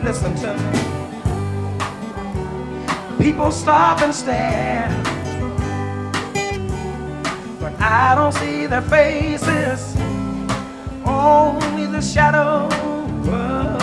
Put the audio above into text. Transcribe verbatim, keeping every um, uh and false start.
listen to me. People stop and stare, but I don't see their faces, only the shadow.